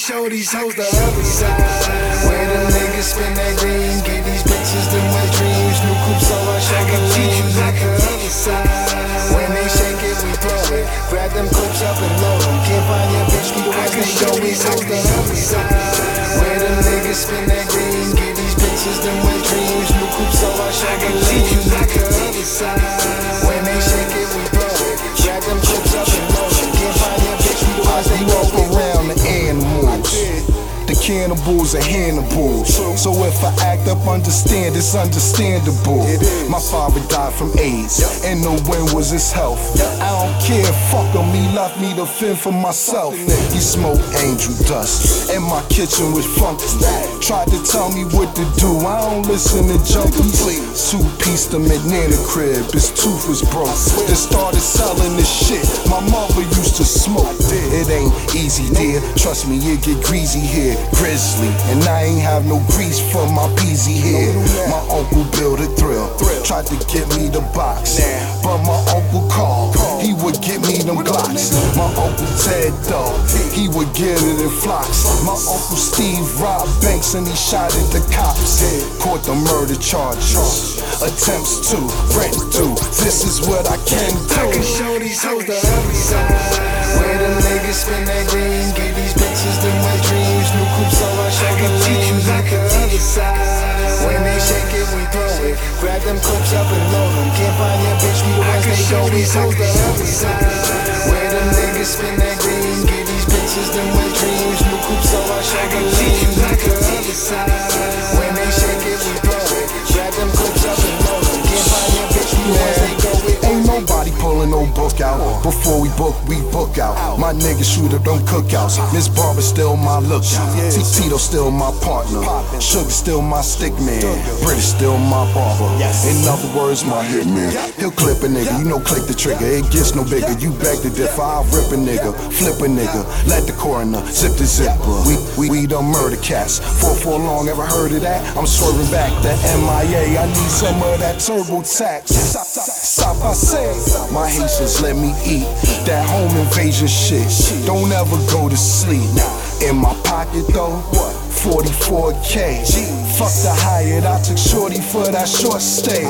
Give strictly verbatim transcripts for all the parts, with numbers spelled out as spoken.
show these hoes the other side. Where them niggas spin that green, give these bitches them wet dreams. New coupe, so I show the teach you like the other side. When they shake it, we throw it. Grab them clips up and load them. Can't find your bitch, we the ones that show these hoes the other side. Where them niggas spin that green, give these bitches them wet dreams. New coupe, so I show the teach you like the other side. When they shake it, we throw it. Grab them clips up and load them. Can't find your bitch, we the ones that walk around the animals. The cannibals are Hannibals. So if I act up, understand it's understandable. My father died from AIDS, and the win was his health. I don't care, fuck him, he left me to fend for myself. He smoked angel dust, and my kitchen was funky. Tried to tell me what to do, I don't listen to junkies. Two-piece the banana crib, his tooth was broke. Then started selling this shit my mother used to smoke. It ain't easy, dear, trust me, it get greasy here. Grizzly, and I ain't have no grease for my peasy head. My uncle built a thrill, tried to get me the box, but my uncle called, he would get me them Glocks. My uncle Ted though, he would get it in flocks. My uncle Steve robbed banks and he shot at the cops. Caught the murder charges, attempts to rent to. This is what I can do. I can show these hoes the other side. Where them niggas spin that green, give these bitches them wet dreams. New coupe, so I show the teach you like the other side. When they shake it, we throw it. Grab them clips up and load them. Can't find your bitch, we the ones that show these hoes the other side. Where them niggas spin that green, give these bitches them wet dreams. New coupe, so I show the teach you like the other side. When they shake it, we throw it. Grab them clips up and load them. Can't find your bitch, we the ones that go with. Ain't nobody pulling no book out. Before we book, we book out. My niggas shoot up them cookouts. Miss Barber still my lookout. Tito still my partner. Sugar still my stick man. British still my barber. In other words, my hitman. He'll clip a nigga, you know click the trigger. It gets no bigger. You beg to differ, I'll rip a nigga, flip a nigga. Let the coroner zip the zipper. We we we done murder cats. four four long, ever heard of that? I'm swerving back. The M I A, I need some of that turbo tax. Stop, I say, my Haitians let me eat that home invasion shit. Don't ever go to sleep. In my pocket though, forty-four K. Fuck the Hyatt, I took shorty for that short stay.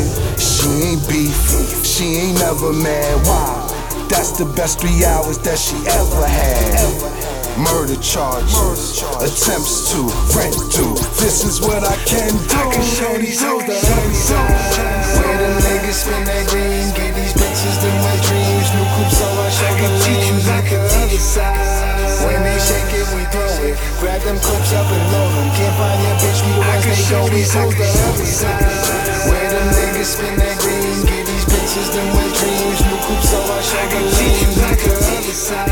She ain't beef, she ain't never mad. Why? That's the best three hours that she ever had. Murder charges, attempts to rent to. This is what I can do. I can show these hoes the other side. Where them niggas spin that green, give these bitches them wet dreams. New coupe, so I show the teach you like the other side. When they shake it, we throw it. Grab them clips up and load them. Can't find your bitch, we the ones that show these hoes the other side. Where them niggas spin that green, give these bitches them wet dreams. New coupe, so I show the teach you like the other side.